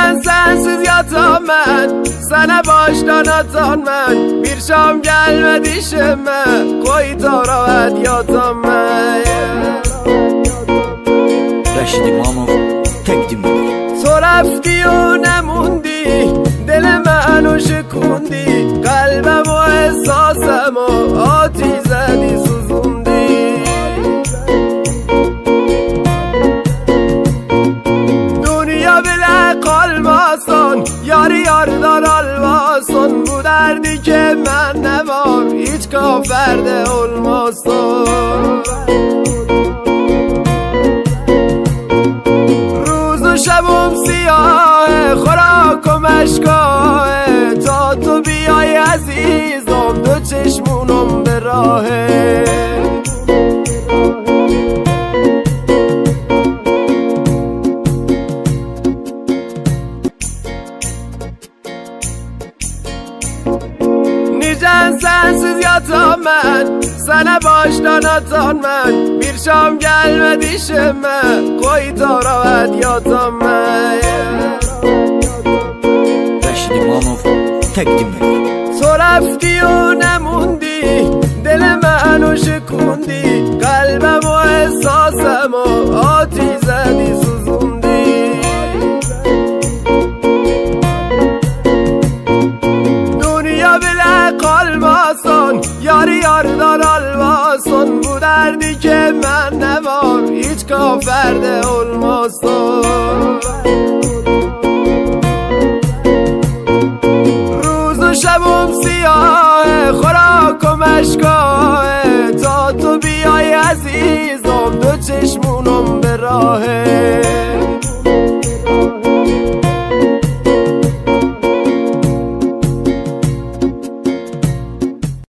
sensiz yatamam, sana baştan atanmam. Bir şam gelmedi işime, koy taravet yatamam. Rəşid İmamov təqdim edir. Sorabski o nemundi, دلم و شکوندی، قلبم و احساسم و آتی زدی سوزوندی. دنیا بله قلباسان، یاری یاردار almasın. Bu derdi ki ben ne var, hiç kaferde olmasın. روز و شبم سیاه، خوراک و مشکاه. تا تو بیای عزیزم، دو چشمونم به راهه. Nicen sensiz yatamam, sana baştan atanmam. Bir şam gelmedi işime, koy taravet yatamam. Rəşid İmamov təqdim edir. Sorabski o nemundi, دلم و شکوندی. قلبم و احساسم و آتی زدی سوزوندی. دنیا بله قلباسان، یاری یاردار almasın. Bu derdi ki ben ne var, hiç kaferde olmasın. روز و شبم سیاه، خوراک و مشکاه. تا تو بیای عزیز